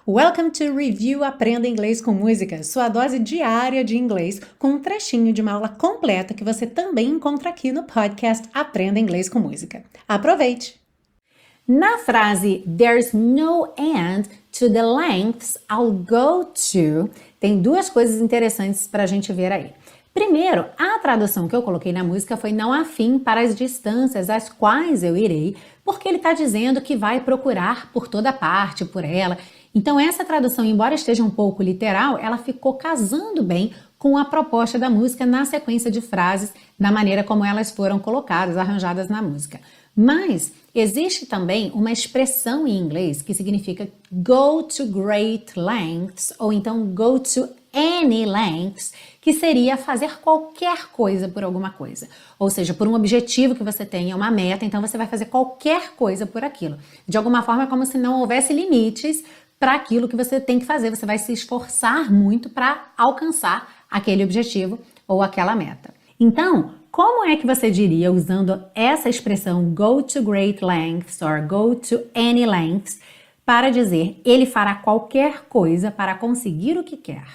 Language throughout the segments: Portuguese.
Welcome to Review Aprenda Inglês com Música, sua dose diária de inglês, com um trechinho de uma aula completa que você também encontra aqui no podcast Aprenda Inglês com Música. Aproveite! Na frase There's no end to the lengths I'll go to, tem duas coisas interessantes para a gente ver aí. Primeiro, a tradução que eu coloquei na música foi não há fim para as distâncias às quais eu irei, porque ele está dizendo que vai procurar por toda parte, por ela. Então essa tradução, embora esteja um pouco literal, ela ficou casando bem com a proposta da música na sequência de frases, da maneira como elas foram colocadas, arranjadas na música. Mas existe também uma expressão em inglês que significa go to great lengths, ou então go to any lengths, que seria fazer qualquer coisa por alguma coisa. Ou seja, por um objetivo que você tenha, uma meta, então você vai fazer qualquer coisa por aquilo. De alguma forma é como se não houvesse limites para aquilo que você tem que fazer. Você vai se esforçar muito para alcançar aquele objetivo ou aquela meta. Então, como é que você diria usando essa expressão go to great lengths or go to any lengths para dizer ele fará qualquer coisa para conseguir o que quer?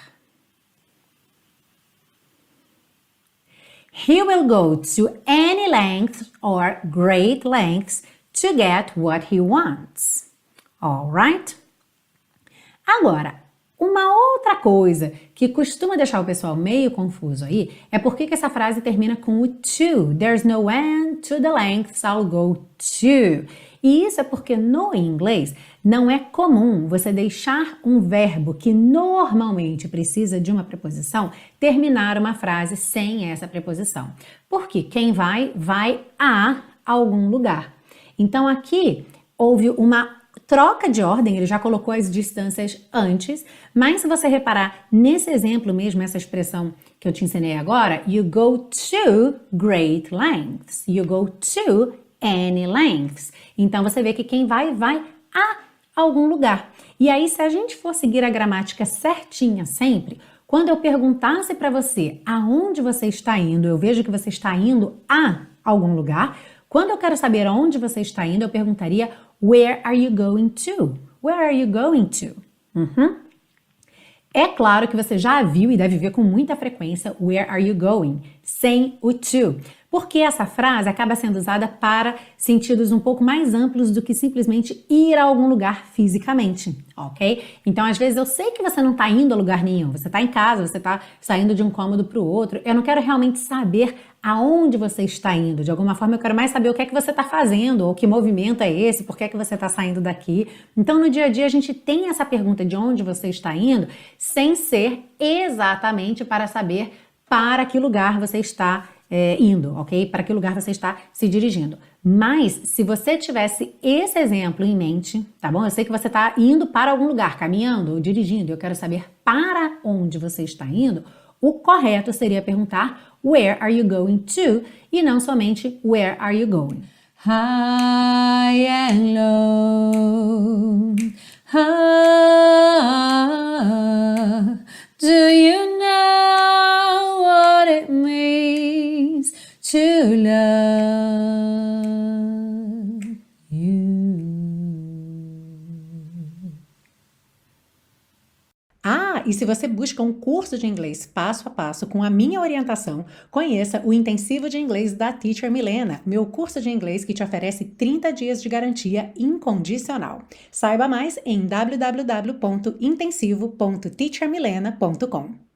He will go to any length or great lengths to get what he wants. Alright? Agora, uma outra coisa que costuma deixar o pessoal meio confuso aí é por que essa frase termina com o to. There's no end to the lengths I'll go to. E isso é porque no inglês não é comum você deixar um verbo que normalmente precisa de uma preposição terminar uma frase sem essa preposição. Porque quem vai a algum lugar. Então aqui houve uma troca de ordem, ele já colocou as distâncias antes, mas se você reparar nesse exemplo mesmo, essa expressão que eu te ensinei agora, you go to great lengths, you go to any lengths. Então você vê que quem vai a algum lugar. E aí, se a gente for seguir a gramática certinha sempre, quando eu perguntasse para você aonde você está indo, eu vejo que você está indo a algum lugar. Quando eu quero saber aonde você está indo, eu perguntaria where are you going to? Where are you going to? É claro que você já viu e deve ver com muita frequência where are you going, sem o to. Porque essa frase acaba sendo usada para sentidos um pouco mais amplos do que simplesmente ir a algum lugar fisicamente, ok? Então, às vezes, eu sei que você não está indo a lugar nenhum, você está em casa, você está saindo de um cômodo para o outro, eu não quero realmente saber aonde você está indo, de alguma forma eu quero mais saber o que é que você está fazendo, ou que movimento é esse, por que é que você está saindo daqui. Então, no dia a dia, a gente tem essa pergunta de onde você está indo, sem ser exatamente para saber para que lugar você está indo, ok? Para que lugar você está se dirigindo. Mas, se você tivesse esse exemplo em mente, tá bom? Eu sei que você está indo para algum lugar, caminhando ou dirigindo, eu quero saber para onde você está indo, o correto seria perguntar where are you going to e não somente where are you going. High and low, do you know what it means to love you? E se você busca um curso de inglês passo a passo com a minha orientação, conheça o Intensivo de Inglês da Teacher Milena, meu curso de inglês que te oferece 30 dias de garantia incondicional. Saiba mais em www.intensivo.teachermilena.com.